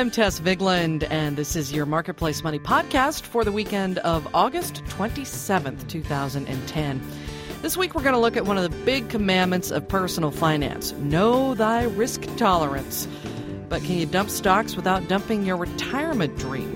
I'm Tess Vigland, and this is your Marketplace Money podcast for the weekend of August 27th, 2010. This week, we're going to look at one of the big commandments of personal finance. Know thy risk tolerance. But can you dump stocks without dumping your retirement dream?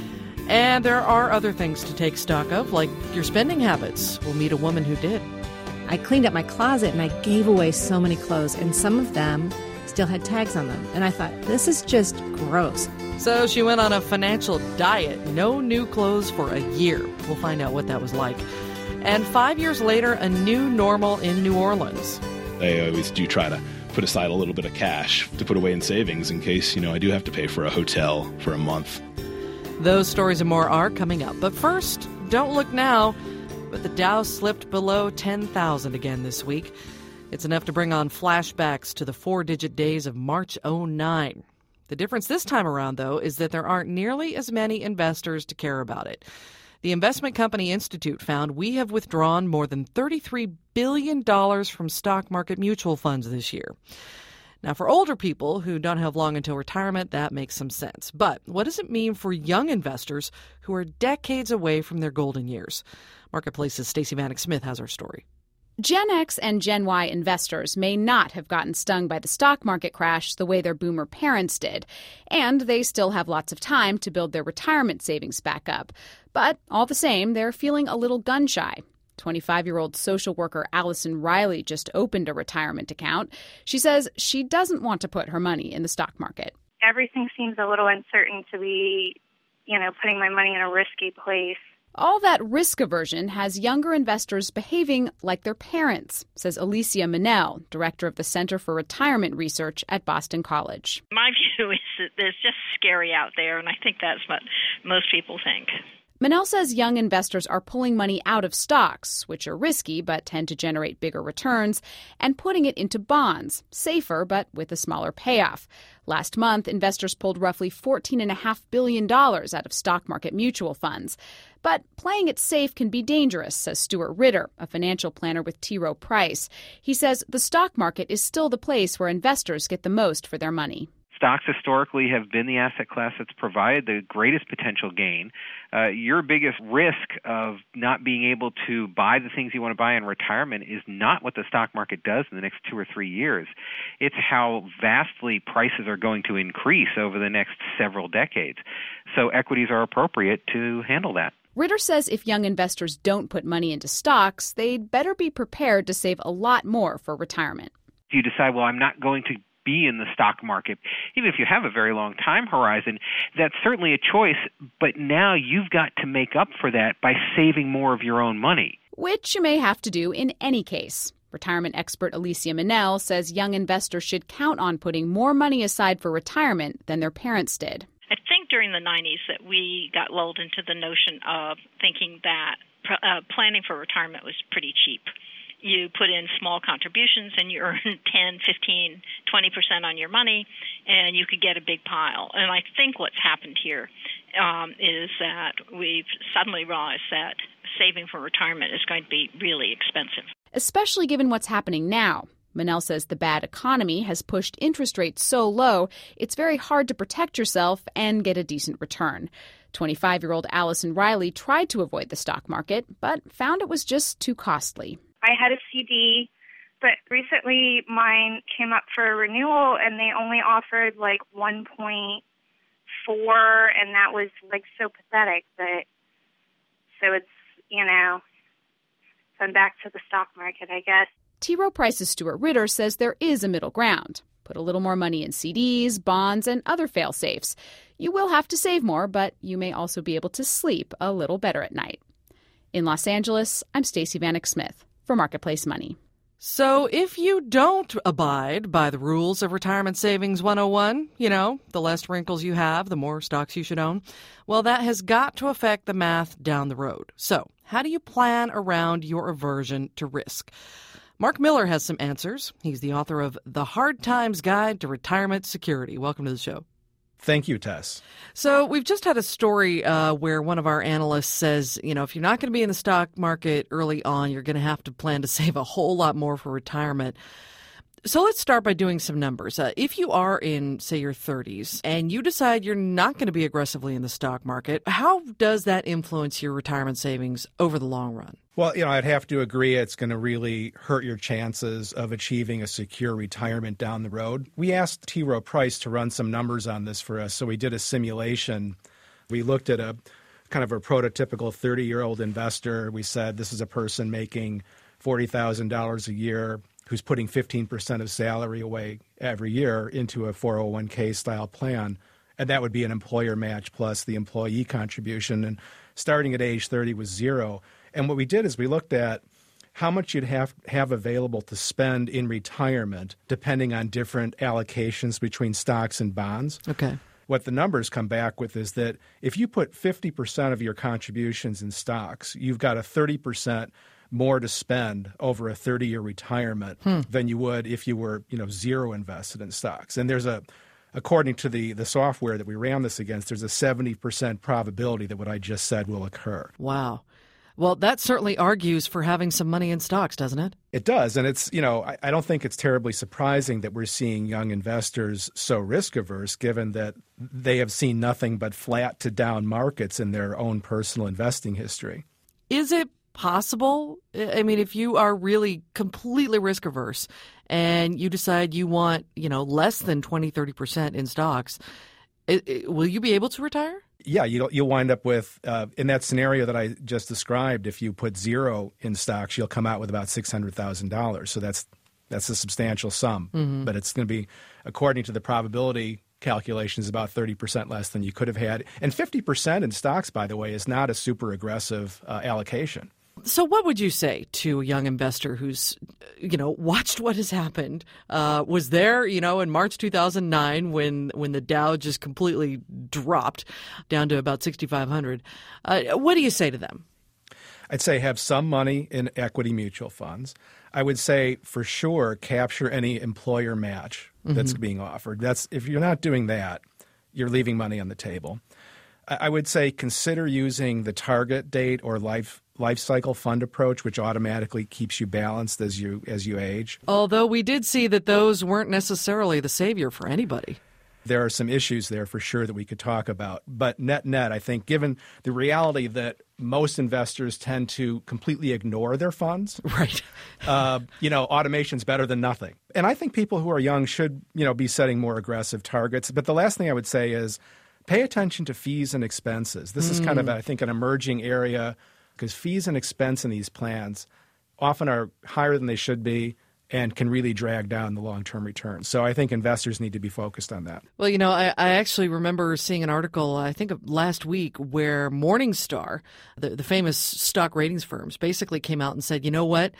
And there are other things to take stock of, like your spending habits. We'll meet a woman who did. I cleaned up my closet and I gave away so many clothes, and some of them still had tags on them. And I thought, this is just gross. So she went on a financial diet. No new clothes for a year. We'll find out what that was like. And 5 years later, a new normal in New Orleans. I always do try to put aside a little bit of cash to put away in savings in case, I do have to pay for a hotel for a month. Those stories and more are coming up. But first, don't look now, but the Dow slipped below 10,000 again this week. It's enough to bring on flashbacks to the four-digit days of March '09. The difference this time around, though, is that there aren't nearly as many investors to care about it. The Investment Company Institute found we have withdrawn more than $33 billion from stock market mutual funds this year. Now, for older people who don't have long until retirement, that makes some sense. But what does it mean for young investors who are decades away from their golden years? Marketplace's Stacey Vanek Smith has our story. Gen X and Gen Y investors may not have gotten stung by the stock market crash the way their boomer parents did, and they still have lots of time to build their retirement savings back up. But all the same, they're feeling a little gun-shy. 25-year-old social worker Allison Riley just opened a retirement account. She says she doesn't want to put her money in the stock market. Everything seems a little uncertain to be, putting my money in a risky place. All that risk aversion has younger investors behaving like their parents, says Alicia Manel, director of the Center for Retirement Research at Boston College. My view is that it's just scary out there, and I think that's what most people think. Manel says young investors are pulling money out of stocks, which are risky but tend to generate bigger returns, and putting it into bonds, safer but with a smaller payoff. Last month, investors pulled roughly $14.5 billion out of stock market mutual funds. But playing it safe can be dangerous, says Stuart Ritter, a financial planner with T. Rowe Price. He says the stock market is still the place where investors get the most for their money. Stocks historically have been the asset class that's provided the greatest potential gain. Your biggest risk of not being able to buy the things you want to buy in retirement is not what the stock market does in the next 2 or 3 years. It's how vastly prices are going to increase over the next several decades. So equities are appropriate to handle that. Ritter says if young investors don't put money into stocks, they'd better be prepared to save a lot more for retirement. If you decide, I'm not going to be in the stock market, even if you have a very long time horizon, that's certainly a choice, but now you've got to make up for that by saving more of your own money. Which you may have to do in any case. Retirement expert Alicia Manel says young investors should count on putting more money aside for retirement than their parents did. I think during the 90s that we got lulled into the notion of thinking that planning for retirement was pretty cheap. You put in small contributions and you earn 10, 15, 20% on your money, and you could get a big pile. And I think what's happened here is that we've suddenly realized that saving for retirement is going to be really expensive. Especially given what's happening now. Manel says the bad economy has pushed interest rates so low, it's very hard to protect yourself and get a decent return. 25-year-old Allison Riley tried to avoid the stock market, but found it was just too costly. I had a CD, but recently mine came up for renewal, and they only offered 1.4, and that was so pathetic. But so it's so I'm back to the stock market, I guess. T. Rowe Price's Stuart Ritter says there is a middle ground. Put a little more money in CDs, bonds, and other fail-safes. You will have to save more, but you may also be able to sleep a little better at night. In Los Angeles, I'm Stacey Vanek Smith for Marketplace Money. So if you don't abide by the rules of Retirement Savings 101, the less wrinkles you have, the more stocks you should own, well, that has got to affect the math down the road. So how do you plan around your aversion to risk? Mark Miller has some answers. He's the author of The Hard Times Guide to Retirement Security. Welcome to the show. Thank you, Tess. So we've just had a story where one of our analysts says, if you're not going to be in the stock market early on, you're going to have to plan to save a whole lot more for retirement. So let's start by doing some numbers. If you are in, say, your 30s and you decide you're not going to be aggressively in the stock market, how does that influence your retirement savings over the long run? Well, I'd have to agree it's going to really hurt your chances of achieving a secure retirement down the road. We asked T. Rowe Price to run some numbers on this for us, so we did a simulation. We looked at a kind of a prototypical 30-year-old investor. We said this is a person making $40,000 a year who's putting 15% of salary away every year into a 401k style plan. And that would be an employer match plus the employee contribution. And starting at age 30 was zero. And what we did is we looked at how much you'd have available to spend in retirement depending on different allocations between stocks and bonds. Okay. What the numbers come back with is that if you put 50% of your contributions in stocks, you've got a 30% more to spend over a 30-year retirement than you would if you were, zero invested in stocks. And there's according to the software that we ran this against, there's a 70% probability that what I just said will occur. Wow. Well, that certainly argues for having some money in stocks, doesn't it? It does. And it's, I don't think it's terribly surprising that we're seeing young investors so risk averse, given that they have seen nothing but flat to down markets in their own personal investing history. Is it possible? I mean, if you are really completely risk averse and you decide you want, less than 20, 30% in stocks, will you be able to retire? Yeah, you'll wind up with, in that scenario that I just described, if you put zero in stocks, you'll come out with about $600,000. So that's a substantial sum. Mm-hmm. But it's going to be, according to the probability calculations, about 30% less than you could have had. And 50% in stocks, by the way, is not a super aggressive allocation. So what would you say to a young investor who's, watched what has happened, was there, in March 2009 when the Dow just completely dropped down to about 6,500? What do you say to them? I'd say have some money in equity mutual funds. I would say for sure capture any employer match that's being offered. If you're not doing that, you're leaving money on the table. I would say consider using the target date or life cycle fund approach, which automatically keeps you balanced as you age. Although we did see that those weren't necessarily the savior for anybody. There are some issues there for sure that we could talk about. But net, I think given the reality that most investors tend to completely ignore their funds, right? Automation's better than nothing. And I think people who are young should, be setting more aggressive targets. But the last thing I would say is pay attention to fees and expenses. This is kind of, I think, an emerging area because fees and expense in these plans often are higher than they should be and can really drag down the long-term returns. So I think investors need to be focused on that. Well, I actually remember seeing an article, I think of last week, where Morningstar, the famous stock ratings firms, basically came out and said, you know what?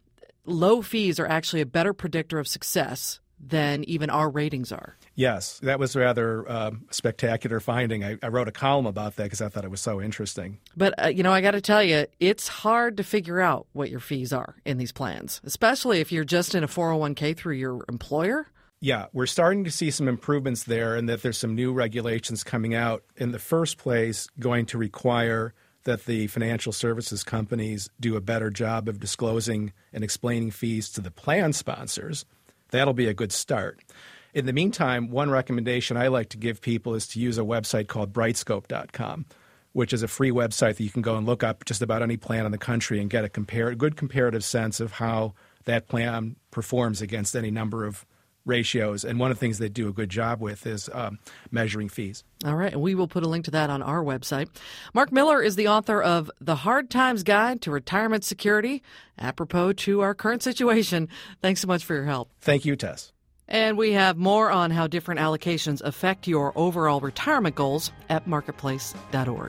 Low fees are actually a better predictor of success than even our ratings are. Yes, that was rather a spectacular finding. I wrote a column about that because I thought it was so interesting. But, I got to tell you, it's hard to figure out what your fees are in these plans, especially if you're just in a 401k through your employer. Yeah, we're starting to see some improvements there and that there's some new regulations coming out. In the first place, going to require that the financial services companies do a better job of disclosing and explaining fees to the plan sponsors. That'll be a good start. In the meantime, one recommendation I like to give people is to use a website called Brightscope.com, which is a free website that you can go and look up just about any plan in the country and get a good comparative sense of how that plan performs against any number of ratios. And one of the things they do a good job with is measuring fees. All right. And we will put a link to that on our website. Mark Miller is the author of The Hard Times Guide to Retirement Security, apropos to our current situation. Thanks so much for your help. Thank you, Tess. And we have more on how different allocations affect your overall retirement goals at marketplace.org.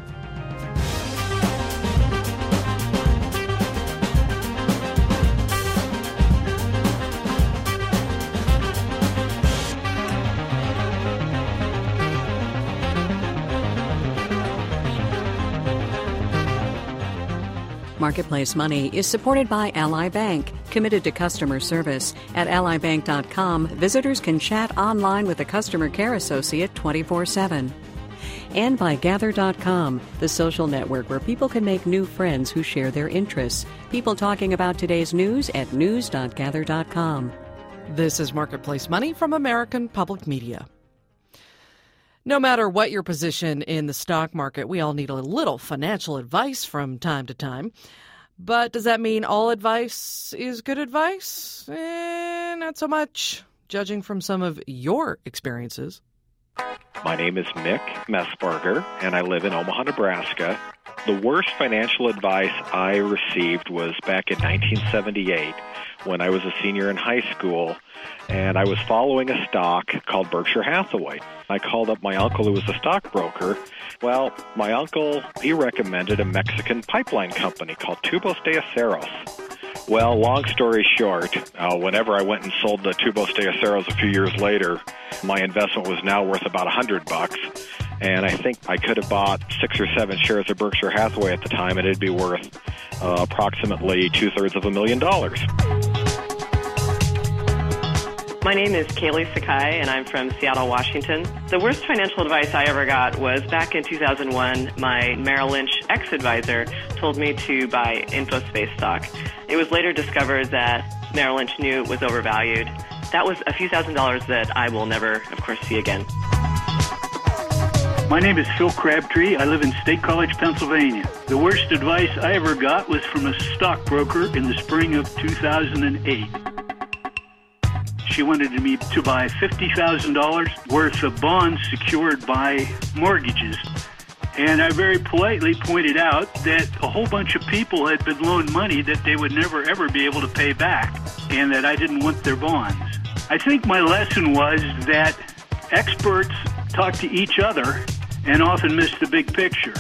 Marketplace Money is supported by Ally Bank, committed to customer service. At allybank.com, visitors can chat online with a customer care associate 24/7. And by Gather.com, the social network where people can make new friends who share their interests. People talking about today's news at news.gather.com. This is Marketplace Money from American Public Media. No matter what your position in the stock market, we all need a little financial advice from time to time. But does that mean all advice is good advice? Not so much, judging from some of your experiences. My name is Mick Messbarger, and I live in Omaha, Nebraska. The worst financial advice I received was back in 1978 when I was a senior in high school, and I was following a stock called Berkshire Hathaway. I called up my uncle who was a stockbroker. Well, my uncle, he recommended a Mexican pipeline company called Tubos de Aceros. Well, long story short, whenever I went and sold the Tubos de Aceros a few years later, my investment was now worth about $100. And I think I could have bought 6 or 7 shares of Berkshire Hathaway at the time, and it'd be worth approximately $250,000. My name is Kaylee Sakai, and I'm from Seattle, Washington. The worst financial advice I ever got was back in 2001. My Merrill Lynch ex-advisor told me to buy InfoSpace stock. It was later discovered that Merrill Lynch knew it was overvalued. That was a few $1,000s that I will never, of course, see again. My name is Phil Crabtree. I live in State College, Pennsylvania. The worst advice I ever got was from a stockbroker in the spring of 2008. She wanted me to buy $50,000 worth of bonds secured by mortgages. And I very politely pointed out that a whole bunch of people had been loaned money that they would never, ever be able to pay back, and that I didn't want their bonds. I think my lesson was that experts talk to each other and often miss the big picture.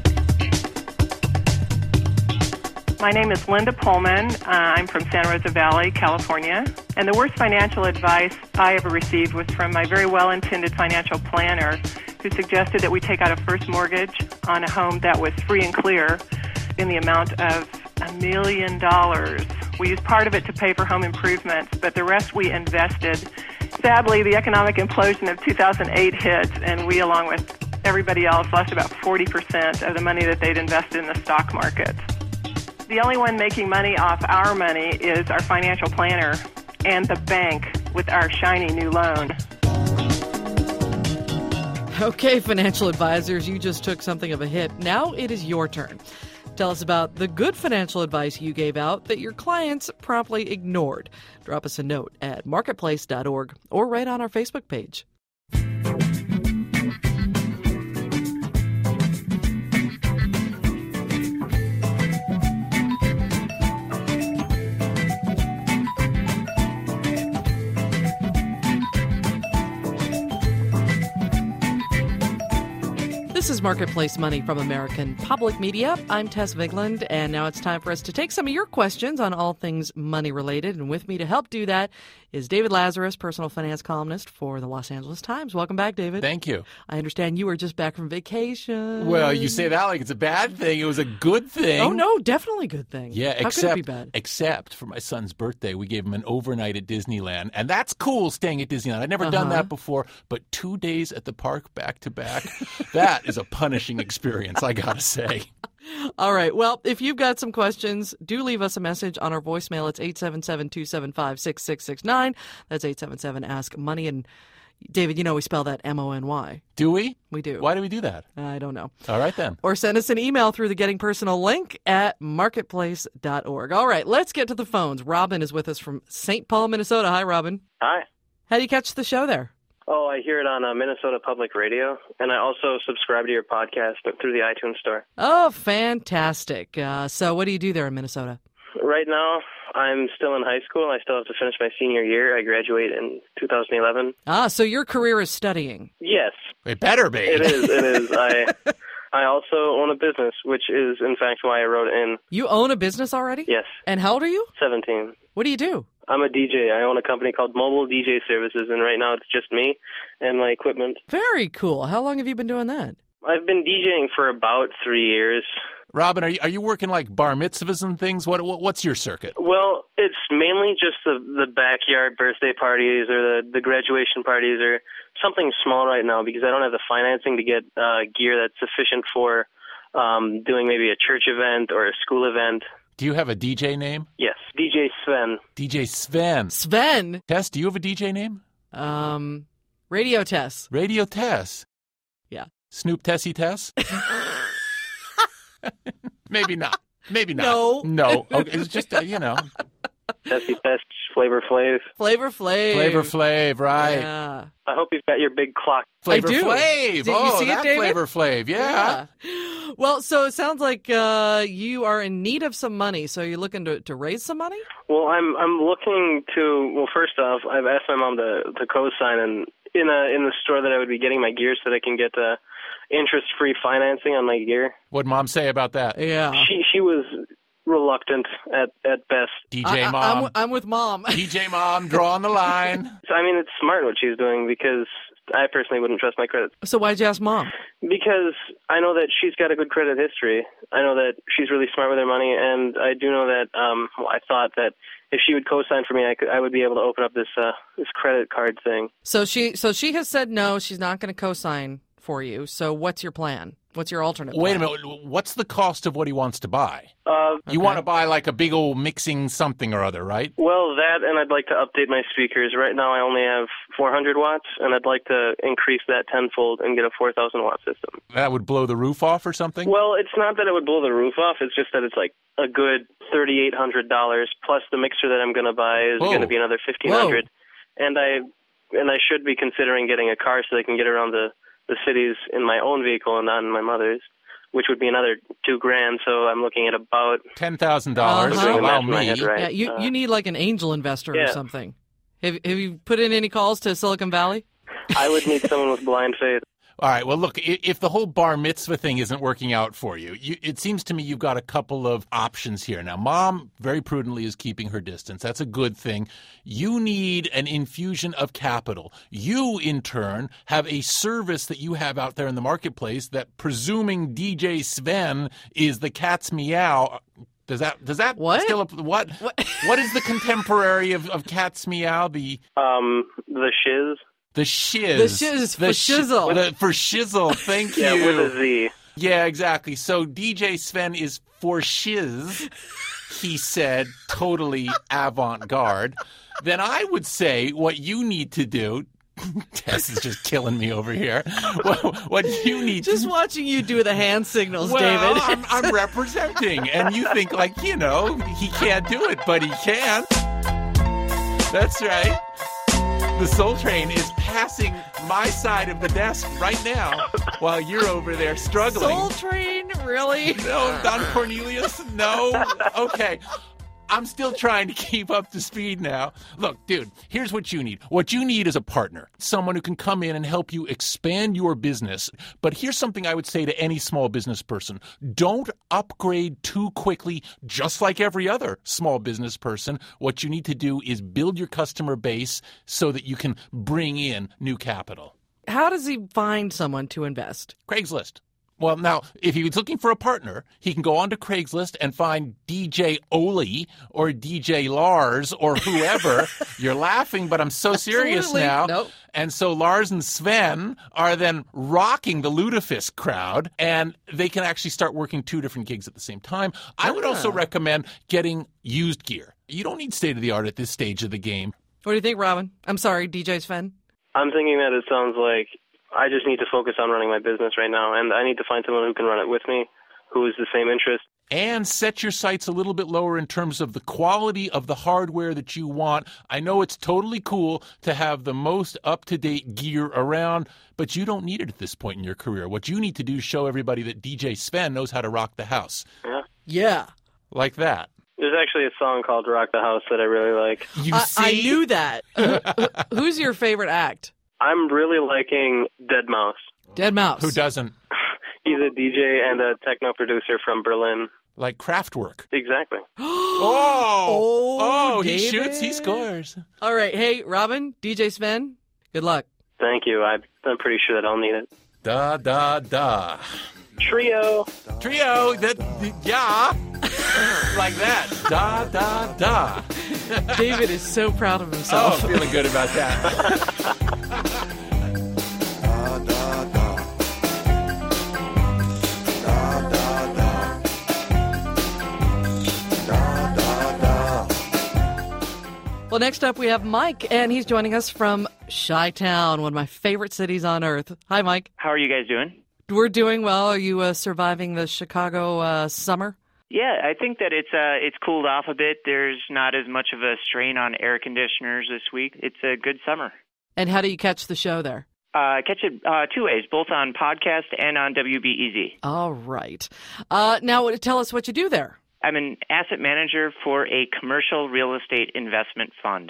My name is Linda Pullman. I'm from Santa Rosa Valley, California. And the worst financial advice I ever received was from my very well-intended financial planner who suggested that we take out a first mortgage on a home that was free and clear in the amount of $1 million. We used part of it to pay for home improvements, but the rest we invested. Sadly, the economic implosion of 2008 hit, and we, along with everybody else, lost about 40% of the money that they'd invested in the stock market. The only one making money off our money is our financial planner and the bank with our shiny new loan. Okay, financial advisors, you just took something of a hit. Now it is your turn. Tell us about the good financial advice you gave out that your clients promptly ignored. Drop us a note at marketplace.org or right on our Facebook page. This is Marketplace Money from American Public Media. I'm Tess Vigland, and now it's time for us to take some of your questions on all things money-related. And with me to help do that is David Lazarus, personal finance columnist for the Los Angeles Times. Welcome back, David. Thank you. I understand you were just back from vacation. Well, you say that like it's a bad thing. It was a good thing. Oh, no, definitely a good thing. Yeah, How could it be bad? Except for my son's birthday, we gave him an overnight at Disneyland. And that's cool, staying at Disneyland. I'd never done that before, but 2 days at the park back to back, that is a punishing experience, I gotta say. All right. Well, if you've got some questions, do leave us a message on our voicemail. It's 877-275-6669. That's 877-ASK-MONEY. And David, you know we spell that M-O-N-Y. Do we? We do. Why do we do that? I don't know. All right, then. Or send us an email through the Getting Personal link at marketplace.org. All right, let's get to the phones. Robin is with us from St. Paul, Minnesota. Hi, Robin. Hi. How do you catch the show there? Oh, I hear it on Minnesota Public Radio, and I also subscribe to your podcast through the iTunes store. Oh, fantastic. So what do you do there in Minnesota? Right now, I'm still in high school, and I still have to finish my senior year. I graduate in 2011. So your career is studying. Yes. It better be. It is. I also own a business, which is, in fact, why I wrote in. You own a business already? Yes. And how old are you? 17. What do you do? I'm a DJ. I own a company called Mobile DJ Services, and right now it's just me and my equipment. Very cool. How long have you been doing that? I've been DJing for about 3 years. Robin, are you working like bar mitzvahs and things? What's your circuit? Well, it's mainly just the backyard birthday parties or the graduation parties or something small right now because I don't have the financing to get gear that's sufficient for doing maybe a church event or a school event. Do you have a DJ name? Yes, DJ Sven. DJ Sven. Sven? Tess, do you have a DJ name? Radio Tess. Radio Tess. Yeah. Snoop Tessie Tess? Maybe not. Maybe not. No. Okay, it's just, Tessie Tess, Flavor Flav. Flavor Flav. Flavor Flav, right. Yeah. I hope you've got your big clock. Flavor I do. Flav. Did you see it, that David? Flavor Flav, yeah. Well, so it sounds like you are in need of some money. So you're looking to raise some money? Well, I'm looking to. Well, first off, I've asked my mom to co-sign in the store that I would be getting my gear, so that I can get interest-free financing on my gear. What'd Mom say about that? Yeah. She was reluctant at best. DJ Mom. I'm with Mom. DJ Mom, drawing the line. I mean, it's smart what she's doing, because I personally wouldn't trust my credit. So why'd you ask Mom? Because I know that she's got a good credit history. I know that she's really smart with her money, and I do know that I thought that if she would co-sign for me, I would be able to open up this credit card thing. So she has said no, she's not going to co-sign for you. So what's your plan? What's your alternate plan? Wait a minute. What's the cost of what he wants to buy? You want to buy like a big old mixing something or other, right? Well, that, and I'd like to update my speakers. Right now I only have 400 watts, and I'd like to increase that tenfold and get a 4,000 watt system. That would blow the roof off or something? Well, it's not that it would blow the roof off. It's just that it's like a good $3,800, plus the mixer that I'm going to buy is going to be another $1,500. And I should be considering getting a car so I can get around the cities in my own vehicle and not in my mother's, which would be another $2,000. So I'm looking at about $10,000. Allow me. Right. Yeah, you need like an angel investor or something. Have you put in any calls to Silicon Valley? I would need someone with blind faith. All right. Well, look, if the whole bar mitzvah thing isn't working out for you, it seems to me you've got a couple of options here. Now, Mom very prudently is keeping her distance. That's a good thing. You need an infusion of capital. You, in turn, have a service that you have out there in the marketplace that, presuming DJ Sven is the cat's meow. Does that what? Still what is the contemporary of cat's meow? The shiz. The shiz. The shiz for shizzle. For shizzle, thank you. Yeah, with a Z. Yeah, exactly. So DJ Sven is for shiz, he said, totally avant-garde. Then I would say what you need to do, Tess is just killing me over here. What you need just watching you do the hand signals, David. David. I'm representing, and you think he can't do it, but he can. That's right. The Soul Train is passing my side of the desk right now while you're over there struggling. Soul Train? Really? No, Don Cornelius? No? Okay. I'm still trying to keep up to speed now. Look, dude, here's what you need. What you need is a partner, someone who can come in and help you expand your business. But here's something I would say to any small business person. Don't upgrade too quickly, just like every other small business person. What you need to do is build your customer base so that you can bring in new capital. How does he find someone to invest? Craigslist. Well, now, if he's looking for a partner, he can go on to Craigslist and find DJ Oli or DJ Lars or whoever. You're laughing, but I'm so serious now. Nope. And so Lars and Sven are then rocking the Lutefisk crowd, and they can actually start working 2 different gigs at the same time. I would also recommend getting used gear. You don't need state-of-the-art at this stage of the game. What do you think, Robin? I'm sorry, DJ Sven? I'm thinking that it sounds like I just need to focus on running my business right now, and I need to find someone who can run it with me, who is the same interest. And set your sights a little bit lower in terms of the quality of the hardware that you want. I know it's totally cool to have the most up-to-date gear around, but you don't need it at this point in your career. What you need to do is show everybody that DJ Sven knows how to rock the house. Yeah. Like that. There's actually a song called Rock the House that I really like. You see? I knew that. Who's your favorite act? I'm really liking Deadmau5. Deadmau5. Who doesn't? He's a DJ and a techno producer from Berlin. Like Kraftwerk. Exactly. Oh, he David. shoots, he scores. All right. Hey, Robin, DJ Sven, good luck. Thank you. I'm pretty sure that I'll need it. Da, da, da. Trio. Yeah. Like that. Da, da, da. David is so proud of himself. Oh, feeling good about that. Well, next up we have Mike, and he's joining us from Chi-Town, one of my favorite cities on earth. Hi, Mike. How are you guys doing? We're doing well. Are you surviving the Chicago summer? Yeah, I think that it's cooled off a bit. There's not as much of a strain on air conditioners this week. It's a good summer. And how do you catch the show there? Catch it two ways, both on podcast and on WBEZ. All right. Now, tell us what you do there. I'm an asset manager for a commercial real estate investment fund.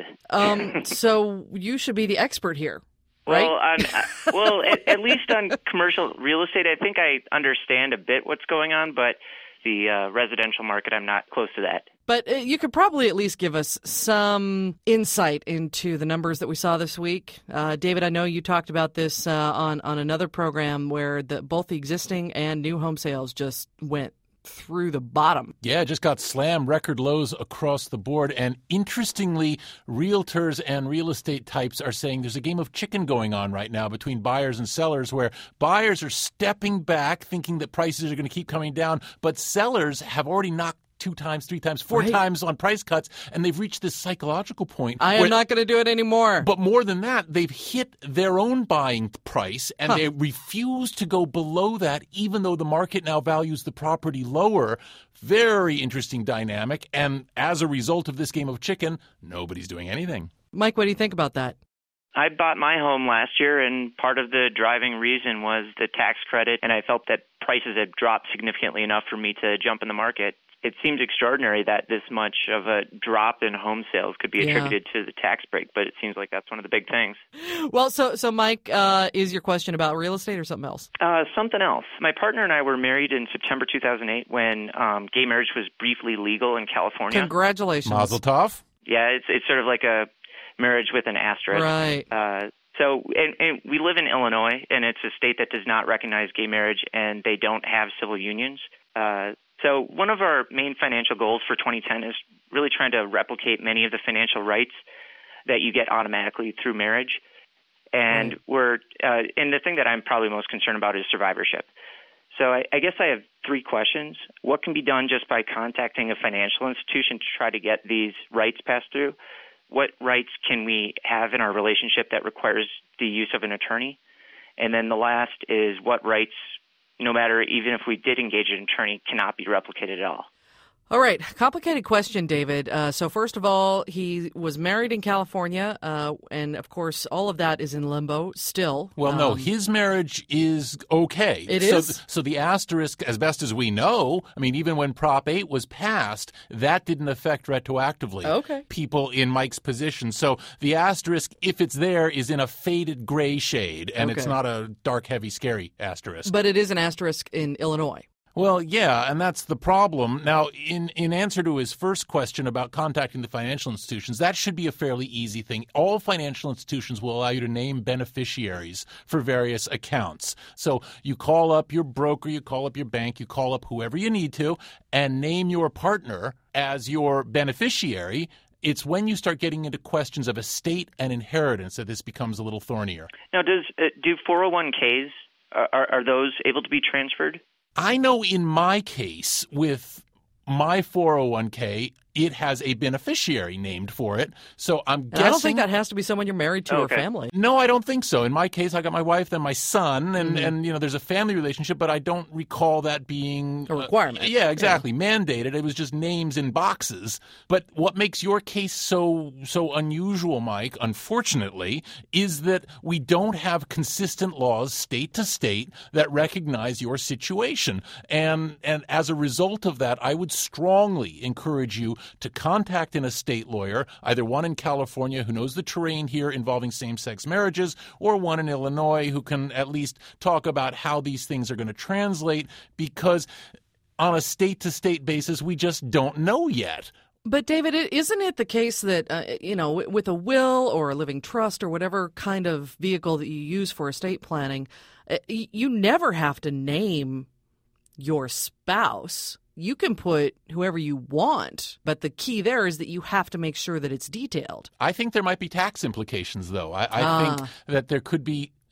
So you should be the expert here, right? Well, at least on commercial real estate, I think I understand a bit what's going on, but the residential market, I'm not close to that. But you could probably at least give us some insight into the numbers that we saw this week. David, I know you talked about this on another program where both the existing and new home sales just went through the bottom. Yeah, it just got slammed, record lows across the board. And interestingly, realtors and real estate types are saying there's a game of chicken going on right now between buyers and sellers, where buyers are stepping back thinking that prices are going to keep coming down, but sellers have already knocked 2 times, 3 times, 4 times on price cuts, and they've reached this psychological point. I am not going to do it anymore. But more than that, they've hit their own buying price, and they refuse to go below that, even though the market now values the property lower. Very interesting dynamic, and as a result of this game of chicken, nobody's doing anything. Mike, what do you think about that? I bought my home last year, and part of the driving reason was the tax credit, and I felt that prices had dropped significantly enough for me to jump in the market. It seems extraordinary that this much of a drop in home sales could be attributed to the tax break, but it seems like that's one of the big things. Well, so Mike, is your question about real estate or something else? Something else. My partner and I were married in September 2008 when gay marriage was briefly legal in California. Congratulations. Mazel tov. Yeah, it's sort of like a marriage with an asterisk. Right. So we live in Illinois, and it's a state that does not recognize gay marriage, and they don't have civil unions. So one of our main financial goals for 2010 is really trying to replicate many of the financial rights that you get automatically through marriage. And and the thing that I'm probably most concerned about is survivorship. So I guess I have 3 questions. What can be done just by contacting a financial institution to try to get these rights passed through? What rights can we have in our relationship that requires the use of an attorney? And then the last is what rights, no matter even if we did engage an attorney, cannot be replicated at all. All right. Complicated question, David. So first of all, he was married in California, and of course, all of that is in limbo still. Well, no, his marriage is okay. It is? So the asterisk, as best as we know, I mean, even when Prop 8 was passed, that didn't affect retroactively people in Mike's position. So the asterisk, if it's there, is in a faded gray shade, and it's not a dark, heavy, scary asterisk. But it is an asterisk in Illinois. Well, yeah, and that's the problem. Now, in answer to his first question about contacting the financial institutions, that should be a fairly easy thing. All financial institutions will allow you to name beneficiaries for various accounts. So you call up your broker, you call up your bank, you call up whoever you need to, and name your partner as your beneficiary. It's when you start getting into questions of estate and inheritance that this becomes a little thornier. Now, do 401ks, are those able to be transferred? I know in my case with my 401k, it has a beneficiary named for it. So I'm guessing... I don't think that has to be someone you're married to or family. No, I don't think so. In my case, I got my wife, then my son, and you know, there's a family relationship, but I don't recall that being... a requirement. Yeah, exactly. Mandated. It was just names in boxes. But what makes your case so unusual, Mike, unfortunately, is that we don't have consistent laws state to state that recognize your situation. And as a result of that, I would strongly encourage you to contact an estate lawyer, either one in California who knows the terrain here involving same-sex marriages, or one in Illinois who can at least talk about how these things are going to translate, because on a state-to-state basis, we just don't know yet. But, David, isn't it the case that, with a will or a living trust or whatever kind of vehicle that you use for estate planning, you never have to name your spouse? You can put whoever you want, but the key there is that you have to make sure that it's detailed. I think there might be tax implications, though. I think that there could be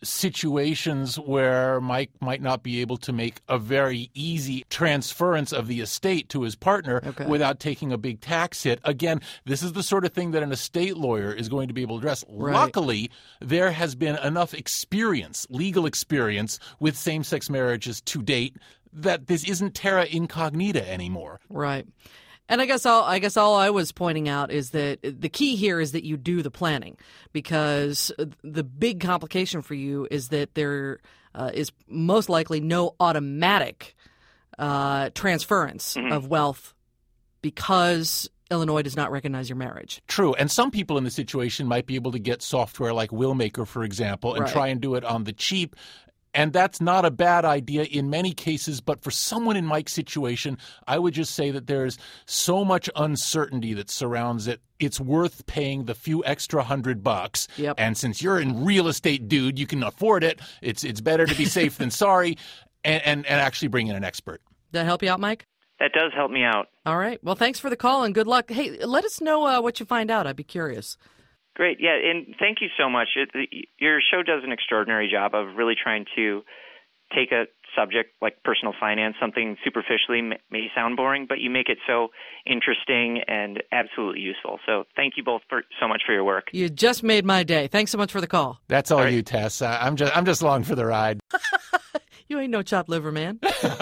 situations where Mike might not be able to make a very easy transference of the estate to his partner without taking a big tax hit. Again, this is the sort of thing that an estate lawyer is going to be able to address. Right. Luckily, there has been enough experience, legal experience, with same-sex marriages to date that this isn't terra incognita anymore. Right. And I guess all I was pointing out is that the key here is that you do the planning, because the big complication for you is that there is most likely no automatic transference of wealth because Illinois does not recognize your marriage. True. And some people in the situation might be able to get software like Willmaker, for example, and try and do it on the cheap. And that's not a bad idea in many cases, but for someone in Mike's situation, I would just say that there's so much uncertainty that surrounds it. It's worth paying the few extra $100. Yep. And since you're in real estate, dude, you can afford it. It's better to be safe than sorry, and actually bring in an expert. Did that help you out, Mike? That does help me out. All right. Well, thanks for the call and good luck. Hey, let us know what you find out. I'd be curious. Great. Yeah, and thank you so much. Your show does an extraordinary job of really trying to take a subject like personal finance, something superficially may sound boring, but you make it so interesting and absolutely useful. So thank you both so much for your work. You just made my day. Thanks so much for the call. That's all you, Tess. I'm just along for the ride. You ain't no chopped liver, man.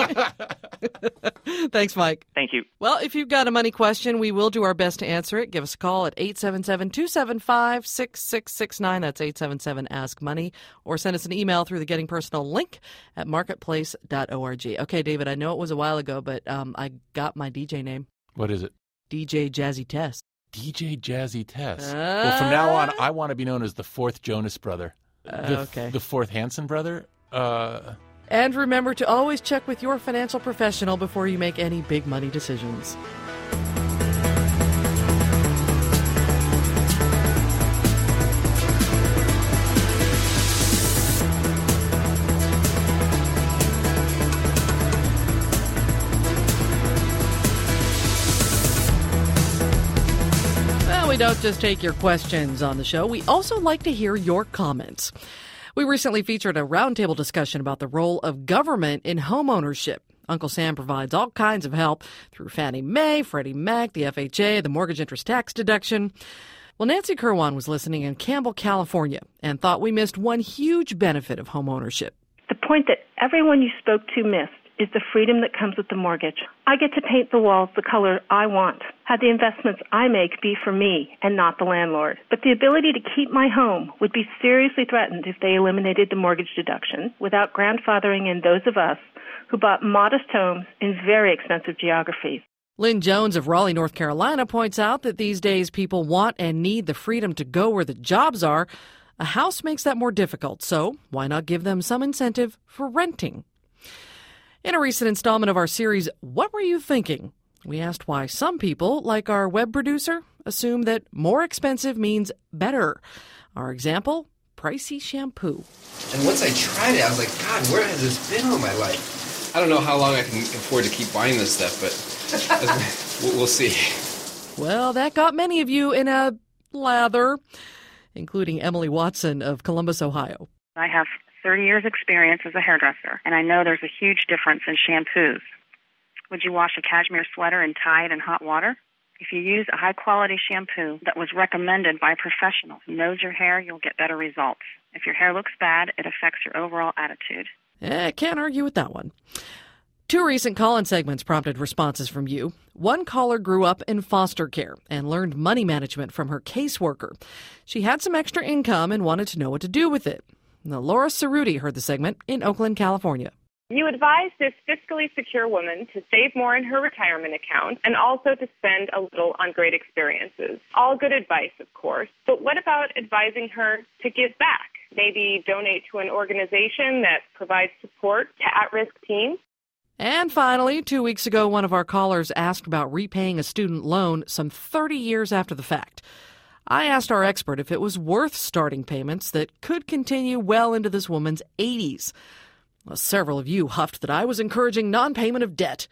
Thanks, Mike. Thank you. Well, if you've got a money question, we will do our best to answer it. Give us a call at 877-275-6669. That's 877-ASK-MONEY. Or send us an email through the Getting Personal link at marketplace.org. Okay, David, I know it was a while ago, but I got my DJ name. What is it? DJ Jazzy Tess. DJ Jazzy Tess. Well, from now on, I want to be known as the fourth Jonas brother. The fourth Hanson brother? And remember to always check with your financial professional before you make any big money decisions. Well, we don't just take your questions on the show. We also like to hear your comments. We recently featured a roundtable discussion about the role of government in homeownership. Uncle Sam provides all kinds of help through Fannie Mae, Freddie Mac, the FHA, the mortgage interest tax deduction. Well, Nancy Kirwan was listening in Campbell, California, and thought we missed one huge benefit of homeownership. The point that everyone you spoke to missed is the freedom that comes with the mortgage. I get to paint the walls the color I want, have the investments I make be for me and not the landlord. But the ability to keep my home would be seriously threatened if they eliminated the mortgage deduction without grandfathering in those of us who bought modest homes in very expensive geographies. Lynn Jones of Raleigh, North Carolina, points out that these days people want and need the freedom to go where the jobs are. A house makes that more difficult, so why not give them some incentive for renting? In a recent installment of our series, What Were You Thinking?, we asked why some people, like our web producer, assume that more expensive means better. Our example, pricey shampoo. And once I tried it, I was like, God, where has this been all my life? I don't know how long I can afford to keep buying this stuff, but we'll see. Well, that got many of you in a lather, including Emily Watson of Columbus, Ohio. I have 30 years experience as a hairdresser, and I know there's a huge difference in shampoos. Would you wash a cashmere sweater and tie it in hot water? If you use a high-quality shampoo that was recommended by a professional who knows your hair, you'll get better results. If your hair looks bad, it affects your overall attitude. Can't argue with that one. 2 recent call-in segments prompted responses from you. One caller grew up in foster care and learned money management from her caseworker. She had some extra income and wanted to know what to do with it. Now, Laura Cerruti heard the segment in Oakland, California. You advise this fiscally secure woman to save more in her retirement account and also to spend a little on great experiences. All good advice, of course. But what about advising her to give back? Maybe donate to an organization that provides support to at-risk teens? And finally, 2 weeks ago, one of our callers asked about repaying a student loan some 30 years after the fact. I asked our expert if it was worth starting payments that could continue well into this woman's 80s. Well, several of you huffed that I was encouraging non-payment of debt.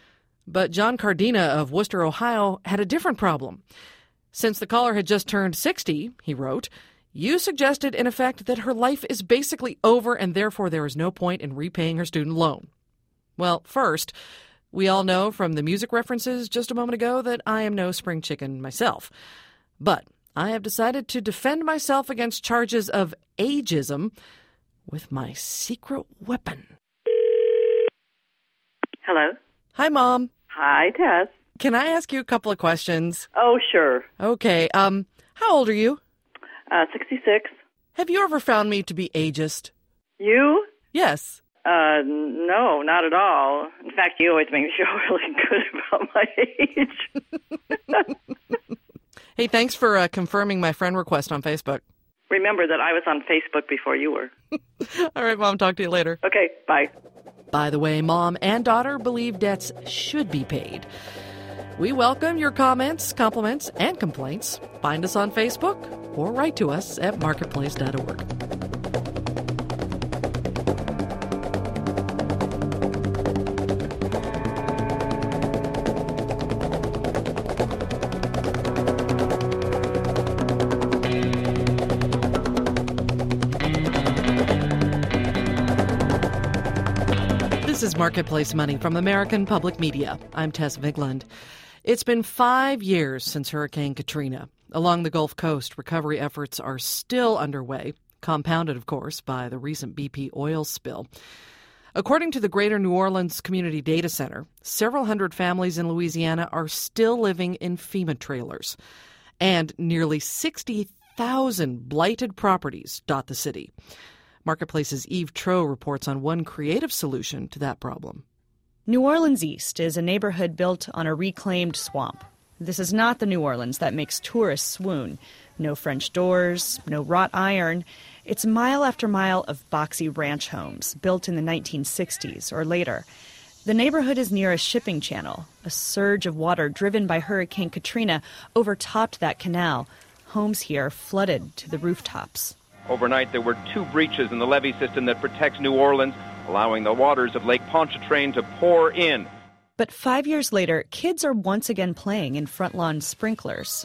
But John Cardina of Worcester, Ohio, had a different problem. Since the caller had just turned 60, he wrote, You suggested, in effect, that her life is basically over and therefore there is no point in repaying her student loan. Well, first, we all know from the music references just a moment ago that I am no spring chicken myself. But I have decided to defend myself against charges of ageism with my secret weapon. Hello. Hi, Mom. Hi, Tess. Can I ask you a couple of questions? Oh, sure. Okay. How old are you? 66. Have you ever found me to be ageist? You? Yes. No, not at all. In fact, you always make me feel really good about my age. Hey, thanks for confirming my friend request on Facebook. Remember that I was on Facebook before you were. All right, Mom, talk to you later. Okay, bye. By the way, Mom and daughter believe debts should be paid. We welcome your comments, compliments, and complaints. Find us on Facebook or write to us at marketplace.org. This is Marketplace Money from American Public Media. I'm Tess Vigland. It's been 5 years since Hurricane Katrina. Along the Gulf Coast, recovery efforts are still underway, compounded, of course, by the recent BP oil spill. According to the Greater New Orleans Community Data Center, several hundred families in Louisiana are still living in FEMA trailers, and nearly 60,000 blighted properties dot the city. Marketplace's Eve Troe reports on one creative solution to that problem. New Orleans East is a neighborhood built on a reclaimed swamp. This is not the New Orleans that makes tourists swoon. No French doors, no wrought iron. It's mile after mile of boxy ranch homes built in the 1960s or later. The neighborhood is near a shipping channel. A surge of water driven by Hurricane Katrina overtopped that canal. Homes here flooded to the rooftops. Overnight, there were 2 breaches in the levee system that protects New Orleans, allowing the waters of Lake Pontchartrain to pour in. But 5 years later, kids are once again playing in front lawn sprinklers.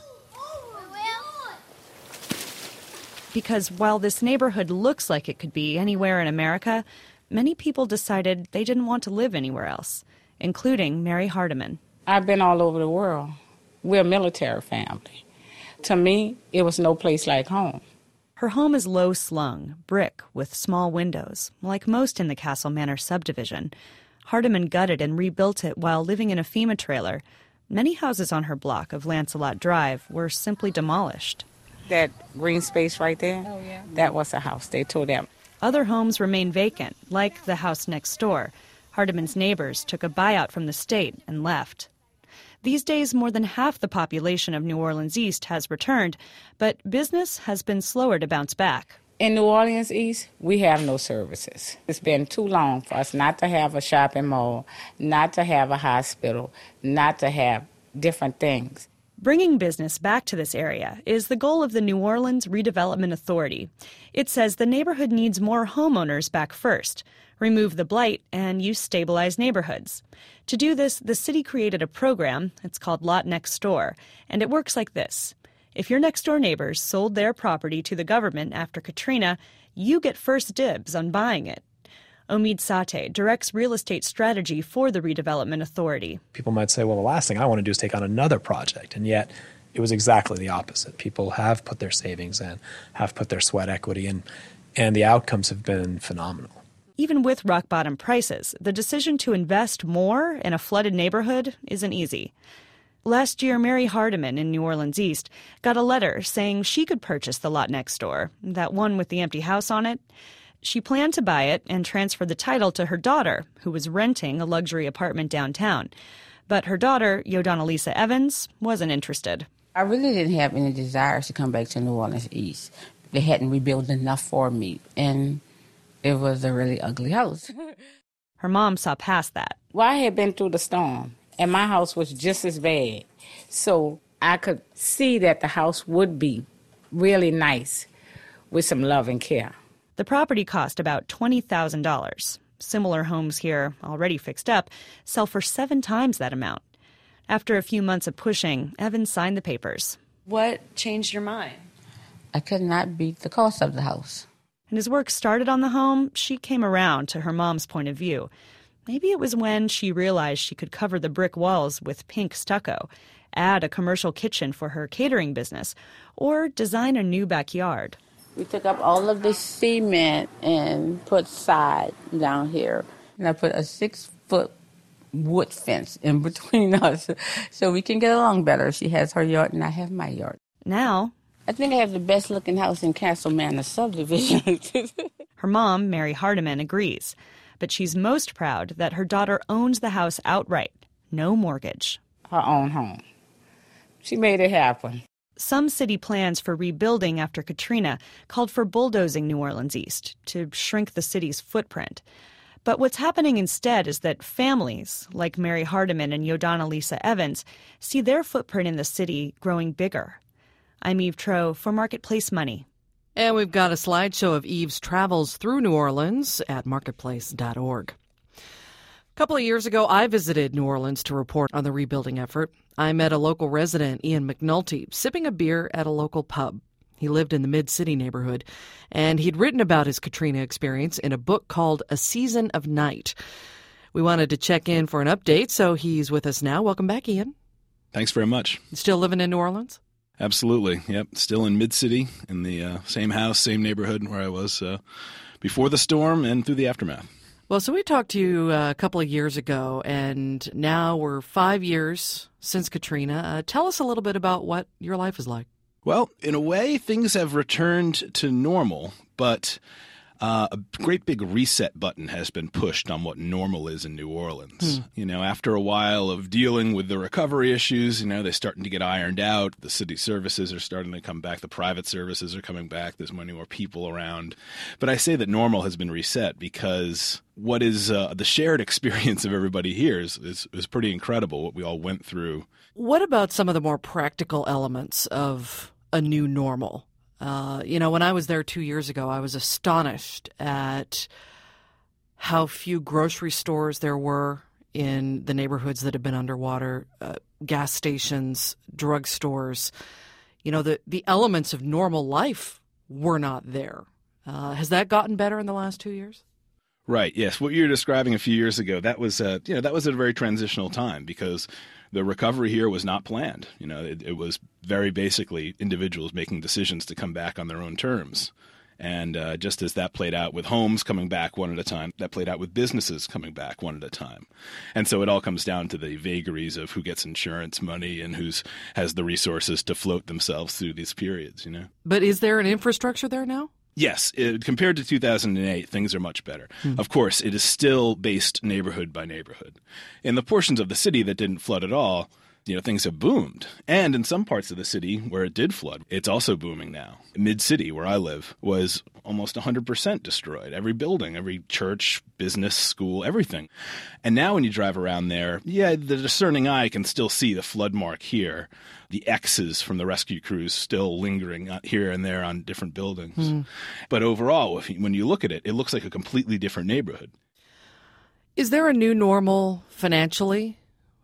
Because while this neighborhood looks like it could be anywhere in America, many people decided they didn't want to live anywhere else, including Mary Hardiman. I've been all over the world. We're a military family. To me, it was no place like home. Her home is low-slung, brick with small windows, like most in the Castle Manor subdivision. Hardiman gutted and rebuilt it while living in a FEMA trailer. Many houses on her block of Lancelot Drive were simply demolished. That green space right there, that was a house. They tore down. Other homes remain vacant, like the house next door. Hardiman's neighbors took a buyout from the state and left. These days, more than half the population of New Orleans East has returned, but business has been slower to bounce back. In New Orleans East, we have no services. It's been too long for us not to have a shopping mall, not to have a hospital, not to have different things. Bringing business back to this area is the goal of the New Orleans Redevelopment Authority. It says the neighborhood needs more homeowners back first, remove the blight, and use stabilized neighborhoods. To do this, the city created a program. It's called Lot Next Door, and it works like this. If your next-door neighbors sold their property to the government after Katrina, you get first dibs on buying it. Omid Sateh directs real estate strategy for the Redevelopment Authority. People might say, well, the last thing I want to do is take on another project, and yet it was exactly the opposite. People have put their savings in, have put their sweat equity in, and the outcomes have been phenomenal. Even with rock-bottom prices, the decision to invest more in a flooded neighborhood isn't easy. Last year, Mary Hardiman in New Orleans East got a letter saying she could purchase the lot next door, that one with the empty house on it. She planned to buy it and transfer the title to her daughter, who was renting a luxury apartment downtown. But her daughter, Yodonalisa Evans, wasn't interested. I really didn't have any desires to come back to New Orleans East. They hadn't rebuilt enough for me, and it was a really ugly house. Her mom saw past that. Well, I had been through the storm, and my house was just as bad. So I could see that the house would be really nice with some love and care. The property cost about $20,000. Similar homes here, already fixed up, sell for 7 times that amount. After a few months of pushing, Evans signed the papers. What changed your mind? I could not beat the cost of the house. And as work started on the home, she came around to her mom's point of view. Maybe it was when she realized she could cover the brick walls with pink stucco, add a commercial kitchen for her catering business, or design a new backyard. We took up all of the cement and put side down here. And I put a 6-foot wood fence in between us so we can get along better. She has her yard and I have my yard. Now, I think I have the best looking house in Castle Manor subdivision. Her mom, Mary Hardiman, agrees. But she's most proud that her daughter owns the house outright. No mortgage. Her own home. She made it happen. Some city plans for rebuilding after Katrina called for bulldozing New Orleans East to shrink the city's footprint. But what's happening instead is that families like Mary Hardiman and Yodana Lisa Evans see their footprint in the city growing bigger. I'm Eve Troeh for Marketplace Money. And we've got a slideshow of Eve's travels through New Orleans at marketplace.org. A couple of years ago, I visited New Orleans to report on the rebuilding effort. I met a local resident, Ian McNulty, sipping a beer at a local pub. He lived in the Mid-City neighborhood, and he'd written about his Katrina experience in a book called A Season of Night. We wanted to check in for an update, so he's with us now. Welcome back, Ian. Thanks very much. Still living in New Orleans? Absolutely. Yep. Still in Mid-City, in the same house, same neighborhood where I was before the storm and through the aftermath. Well, so we talked to you a couple of years ago, and now we're 5 years since Katrina. Tell us a little bit about what your life is like. Well, in a way, things have returned to normal, but a great big reset button has been pushed on what normal is in New Orleans. You know, after a while of dealing with the recovery issues, you know, they're starting to get ironed out. The city services are starting to come back. The private services are coming back. There's many more people around. But I say that normal has been reset because what is the shared experience of everybody here is pretty incredible, what we all went through. What about some of the more practical elements of a new normal? You know, when I was there 2 years ago, I was astonished at how few grocery stores there were in the neighborhoods that had been underwater, gas stations, drugstores. You know, the elements of normal life were not there. Has that gotten better in the last 2 years? Right. Yes. What you were describing a few years ago, that was a very transitional time because the recovery here was not planned. You know, it was very basically individuals making decisions to come back on their own terms. And just as that played out with homes coming back one at a time, that played out with businesses coming back one at a time. And so it all comes down to the vagaries of who gets insurance money and who has the resources to float themselves through these periods, you know. But is there an infrastructure there now? Yes, compared to 2008, things are much better. Of course, it is still based neighborhood by neighborhood. In the portions of the city that didn't flood at all, you know, things have boomed. And in some parts of the city where it did flood, it's also booming now. Mid-City, where I live, was almost 100% destroyed. Every building, every church, business, school, everything. And now when you drive around there, yeah, the discerning eye can still see the flood mark here. The X's from the rescue crews still lingering here and there on different buildings. But overall, when you look at it, it looks like a completely different neighborhood. Is there a new normal financially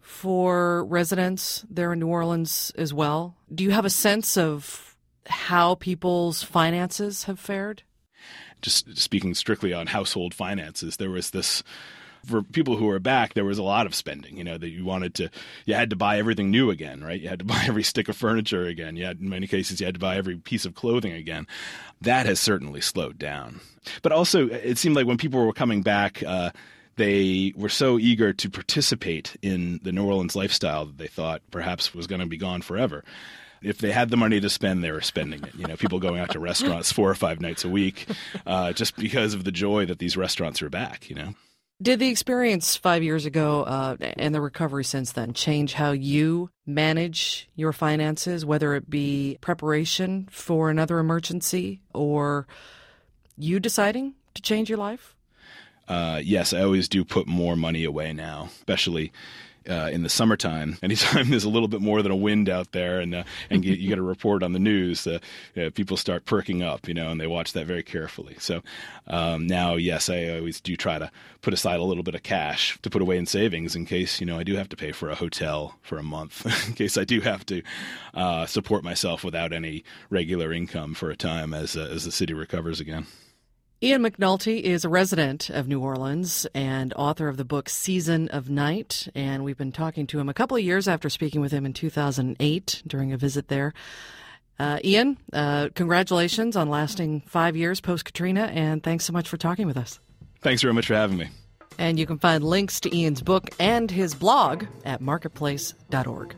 for residents there in New Orleans as well? Do you have a sense of how people's finances have fared? Just speaking strictly on household finances, there was this, for people who were back, there was a lot of spending, you know, that you had to buy everything new again, right? You had to buy every stick of furniture again. In many cases, you had to buy every piece of clothing again. That has certainly slowed down. But also, it seemed like when people were coming back, they were so eager to participate in the New Orleans lifestyle that they thought perhaps was going to be gone forever. If they had the money to spend, they were spending it. You know, people going out to restaurants 4 or 5 nights a week just because of the joy that these restaurants are back, you know. Did the experience 5 years ago and the recovery since then change how you manage your finances, whether it be preparation for another emergency or you deciding to change your life? yes, I always do put more money away now, especially in the summertime. Anytime there's a little bit more than a wind out there and you get a report on the news, people start perking up, and they watch that very carefully. So now, yes, I always do try to put aside a little bit of cash to put away in savings in case, I do have to pay for a hotel for a month, in case I do have to support myself without any regular income for a time as the city recovers again. Ian McNulty is a resident of New Orleans and author of the book Season of Night, and we've been talking to him a couple of years after speaking with him in 2008 during a visit there. Ian, congratulations on lasting 5 years post-Katrina, and thanks so much for talking with us. Thanks very much for having me. And you can find links to Ian's book and his blog at marketplace.org.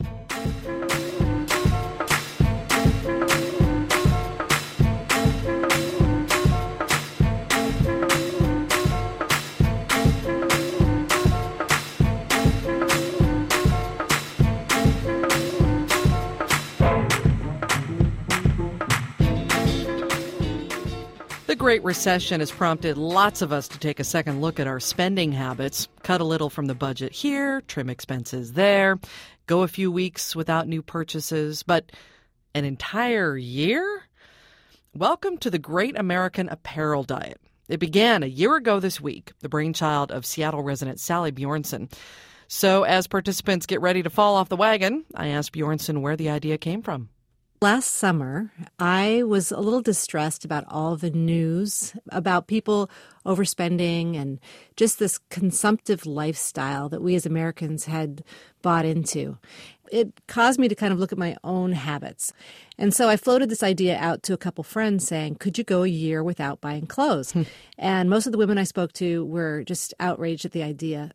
The Great Recession has prompted lots of us to take a second look at our spending habits, cut a little from the budget here, trim expenses there, go a few weeks without new purchases, but an entire year? Welcome to the Great American Apparel Diet. It began a year ago this week, the brainchild of Seattle resident Sally Bjornson. So as participants get ready to fall off the wagon, I asked Bjornson where the idea came from. Last summer, I was a little distressed about all the news about people overspending and just this consumptive lifestyle that we as Americans had bought into. It caused me to kind of look at my own habits. And so I floated this idea out to a couple friends saying, could you go a year without buying clothes? And most of the women I spoke to were just outraged at the idea.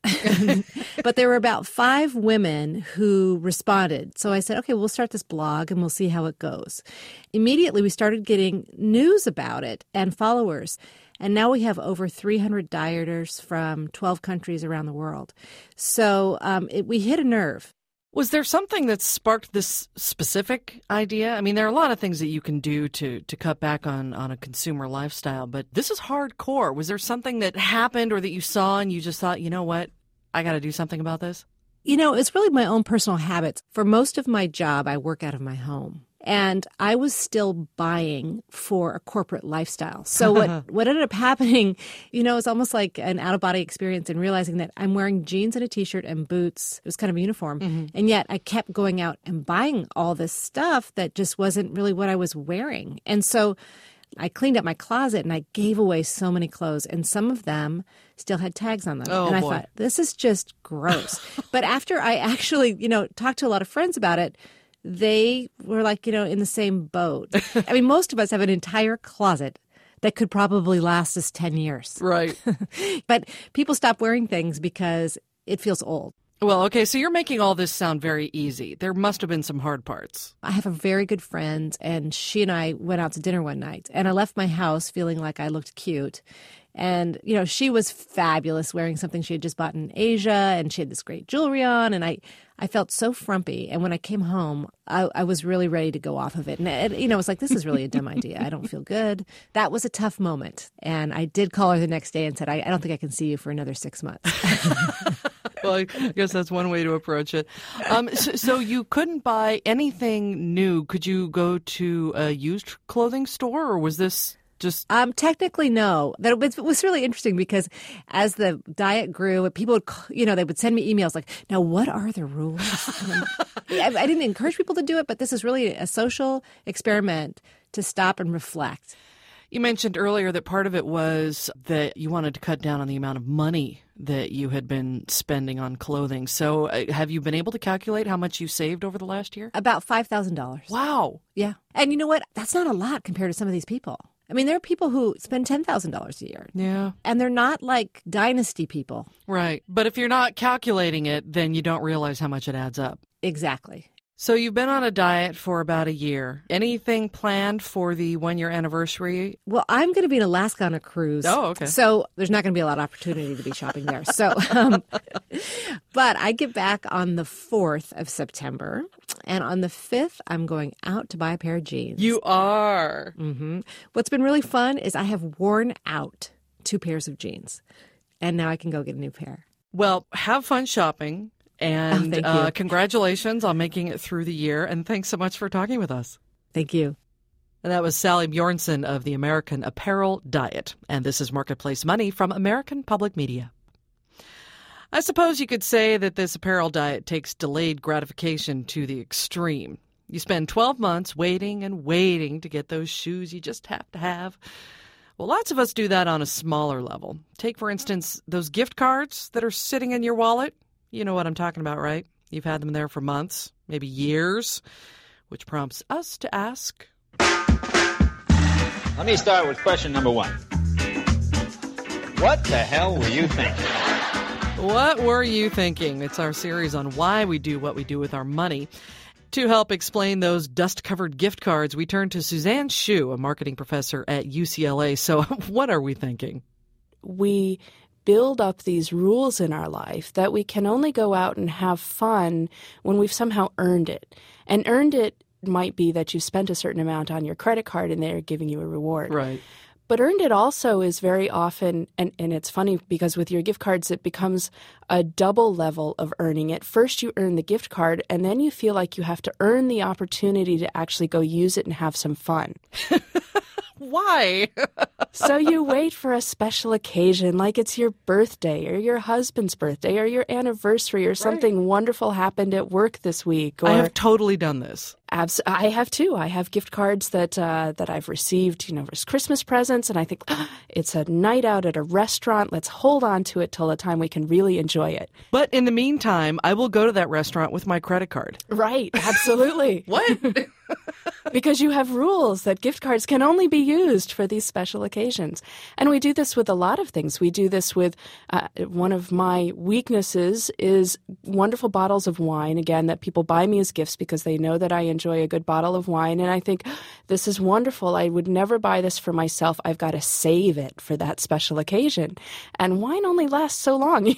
But there were about 5 women who responded. So I said, okay, we'll start this blog and we'll see how it goes. Immediately, we started getting news about it and followers. And now we have over 300 dieters from 12 countries around the world. So we hit a nerve. Was there something that sparked this specific idea? I mean, there are a lot of things that you can do to cut back on a consumer lifestyle, but this is hardcore. Was there something that happened or that you saw and you just thought, you know what, I got to do something about this? It's really my own personal habits. For most of my job, I work out of my home. And I was still buying for a corporate lifestyle. So what ended up happening, is almost like an out-of-body experience and realizing that I'm wearing jeans and a T-shirt and boots. It was kind of a uniform. Mm-hmm. And yet I kept going out and buying all this stuff that just wasn't really what I was wearing. And so I cleaned up my closet and I gave away so many clothes. And some of them still had tags on them. I thought, this is just gross. But after I actually, talked to a lot of friends about it, they were like, in the same boat. I mean, most of us have an entire closet that could probably last us 10 years. Right. But people stop wearing things because it feels old. Well, okay, so you're making all this sound very easy. There must have been some hard parts. I have a very good friend, and she and I went out to dinner one night, and I left my house feeling like I looked cute. And, she was fabulous wearing something she had just bought in Asia, and she had this great jewelry on, and I felt so frumpy. And when I came home, I was really ready to go off of it. And, it was like, this is really a dumb idea. I don't feel good. That was a tough moment. And I did call her the next day and said, I don't think I can see you for another 6 months. Well, I guess that's one way to approach it. So you couldn't buy anything new. Could you go to a used clothing store, or was this just... Technically, no. That it was really interesting because as the diet grew, people would, they would send me emails like, now, what are the rules? I didn't encourage people to do it, but this is really a social experiment to stop and reflect. You mentioned earlier that part of it was that you wanted to cut down on the amount of money that you had been spending on clothing. So have you been able to calculate how much you saved over the last year? About $5,000. Wow. Yeah. And you know what? That's not a lot compared to some of these people. I mean, there are people who spend $10,000 a year. Yeah. And they're not like dynasty people. Right. But if you're not calculating it, then you don't realize how much it adds up. Exactly. So you've been on a diet for about a year. Anything planned for the 1-year anniversary? Well, I'm going to be in Alaska on a cruise. Oh, okay. So there's not going to be a lot of opportunity to be shopping there. So, but I get back on the 4th of September. And on the 5th, I'm going out to buy a pair of jeans. You are? Mm-hmm. What's been really fun is I have worn out 2 pairs of jeans. And now I can go get a new pair. Well, have fun shopping. And thank you. Congratulations on making it through the year. And thanks so much for talking with us. Thank you. And that was Sally Bjornson of the American Apparel Diet. And this is Marketplace Money from American Public Media. I suppose you could say that this apparel diet takes delayed gratification to the extreme. You spend 12 months waiting and waiting to get those shoes you just have to have. Well, lots of us do that on a smaller level. Take, for instance, those gift cards that are sitting in your wallet. You know what I'm talking about, right? You've had them there for months, maybe years, which prompts us to ask. Let me start with question number 1. What the hell were you thinking? What were you thinking? It's our series on why we do what we do with our money. To help explain those dust-covered gift cards, we turn to Suzanne Shu, a marketing professor at UCLA. So what are we thinking? We build up these rules in our life that we can only go out and have fun when we've somehow earned it. And earned it might be that you spent a certain amount on your credit card and they're giving you a reward. Right. But earned it also is very often, and it's funny because with your gift cards, it becomes a double level of earning it. First, you earn the gift card, and then you feel like you have to earn the opportunity to actually go use it and have some fun. Why? So you wait for a special occasion, like it's your birthday or your husband's birthday or your anniversary or something wonderful happened at work this week. Or, I have totally done this. I have too. I have gift cards that I've received, as Christmas presents, and I think it's a night out at a restaurant. Let's hold on to it till the time we can really enjoy it. But in the meantime, I will go to that restaurant with my credit card. Right, absolutely. What? Because you have rules that gift cards can only be used for these special occasions. And we do this with a lot of things. We do this with one of my weaknesses is wonderful bottles of wine, again, that people buy me as gifts because they know that I enjoy a good bottle of wine. And I think, this is wonderful. I would never buy this for myself. I've got to save it for that special occasion. And wine only lasts so long,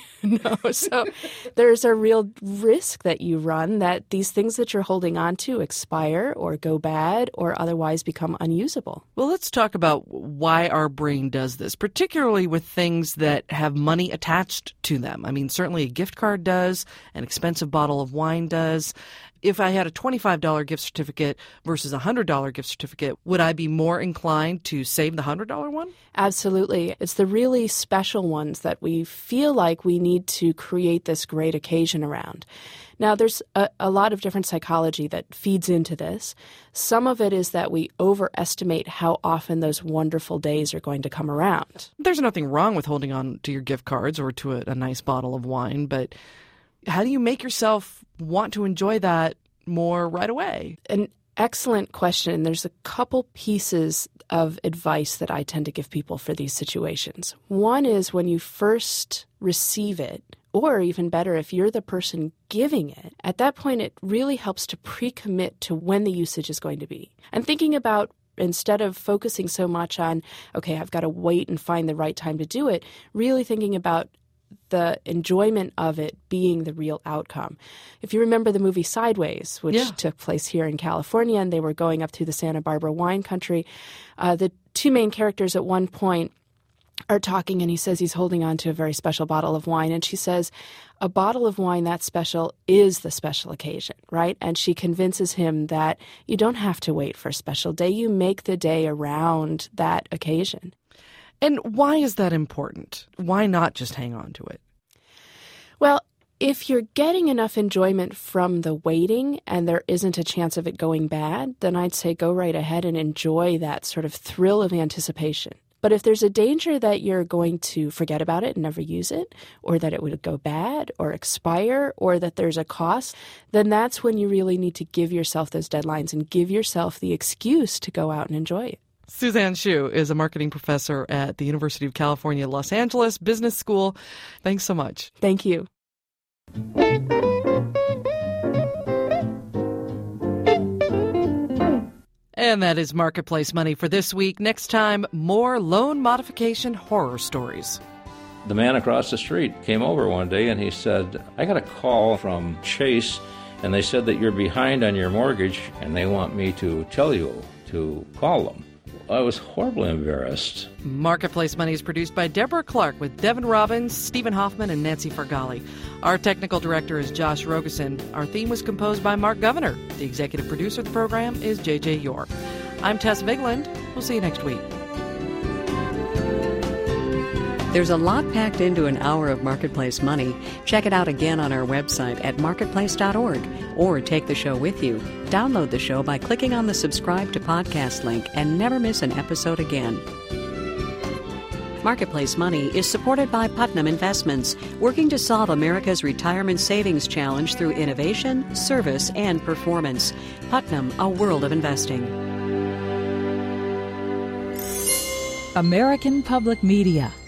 So there's a real risk that you run that these things that you're holding on to expire or go bad or otherwise become unusable. Well, let's talk about why our brain does this, particularly with things that have money attached to them. I mean, certainly a gift card does, an expensive bottle of wine does. If I had a $25 gift certificate versus a $100 gift certificate, would I be more inclined to save the $100 one? Absolutely. It's the really special ones that we feel like we need to create this great occasion around. Now, there's a lot of different psychology that feeds into this. Some of it is that we overestimate how often those wonderful days are going to come around. There's nothing wrong with holding on to your gift cards or to a nice bottle of wine, but how do you make yourself want to enjoy that more right away? An excellent question. There's a couple pieces of advice that I tend to give people for these situations. One is when you first receive it, or even better, if you're the person giving it, at that point it really helps to pre-commit to when the usage is going to be. And thinking about, instead of focusing so much on, okay, I've got to wait and find the right time to do it, really thinking about the enjoyment of it being the real outcome. If you remember the movie Sideways, which took place here in California, and they were going up through the Santa Barbara wine country, the two main characters at one point are talking, and he says he's holding on to a very special bottle of wine, and she says, a bottle of wine that special is the special occasion, right? And she convinces him that you don't have to wait for a special day. You make the day around that occasion. And why is that important? Why not just hang on to it? Well, if you're getting enough enjoyment from the waiting and there isn't a chance of it going bad, then I'd say go right ahead and enjoy that sort of thrill of anticipation. But if there's a danger that you're going to forget about it and never use it, or that it would go bad or expire, or that there's a cost, then that's when you really need to give yourself those deadlines and give yourself the excuse to go out and enjoy it. Suzanne Shu is a marketing professor at the University of California, Los Angeles Business School. Thanks so much. Thank you. And that is Marketplace Money for this week. Next time, more loan modification horror stories. The man across the street came over one day and he said, I got a call from Chase and they said that you're behind on your mortgage and they want me to tell you to call them. I was horribly embarrassed. Marketplace Money is produced by Deborah Clark with Devin Robbins, Stephen Hoffman, and Nancy Fargali. Our technical director is Josh Rogerson. Our theme was composed by Mark Governor. The executive producer of the program is J.J. York. I'm Tess Vigland. We'll see you next week. There's a lot packed into an hour of Marketplace Money. Check it out again on our website at marketplace.org or take the show with you. Download the show by clicking on the subscribe to podcast link and never miss an episode again. Marketplace Money is supported by Putnam Investments, working to solve America's retirement savings challenge through innovation, service, and performance. Putnam, a world of investing. American Public Media